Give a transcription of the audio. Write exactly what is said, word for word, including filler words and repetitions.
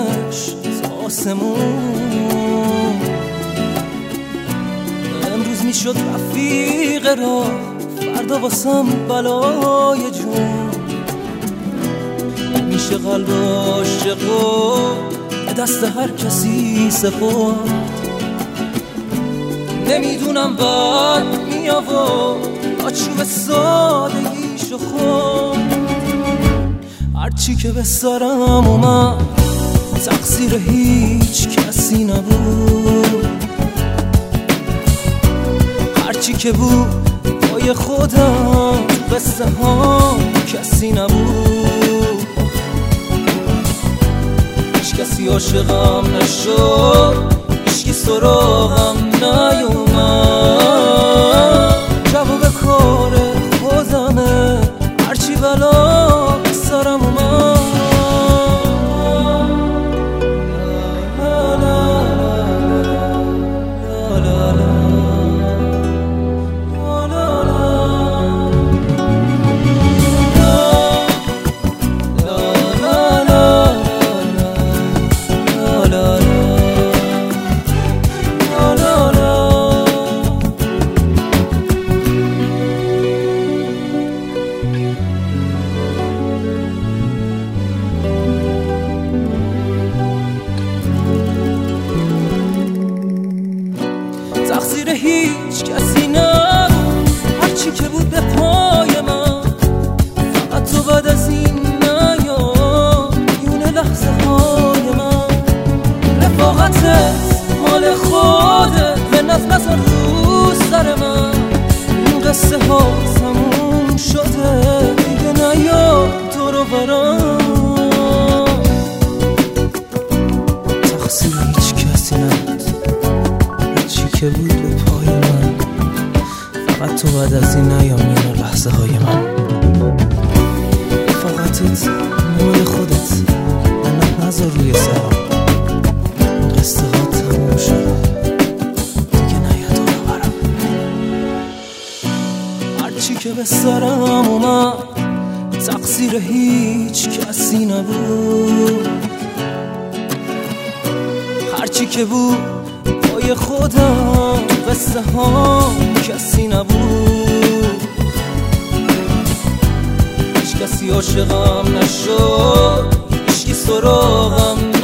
میبرمش تا آسمون. امروز میشد رفیق راه، فردا واسم بلای جون. میشه قلب عاشقو دست هر کسی سپرد. نمیدونم بعد میآورد آچوب سادگیشو خورد. هرچی که به سرم اومد تقصیر هیچ کسی نبود. هرچی که بود پای خودم قصه ها کسی نبود. هیچ کسی عاشقم نشد، هیچکی سراغم نیومد. جواب کار خودمه هرچی بلا سرم اومد. تقصیر هیچ کسی نبود، هرچی که بود به پای من. فقط تو بعد از این نیا میونه لحظه های من. رفاقتت مال خودت به نفت نزن رو سر من. این قصه ها تموم شده دیگه نیا دور و برم. تقصیر هیچ کسی نبود، که بود به پای من. فقط تو بعد از این نیام میونه لحظه های من. فقطت مال خودت به نفت نذار روی سرم. قصه ها تموم شد دیگه نیا دور برم. هرچی که به سرم اومد تقصیر هیچ کسی نبود. هرچی که بود پای خودم قصه ها کسی نبود. هیچ کسی عاشقم نشد، هیچکی سراغم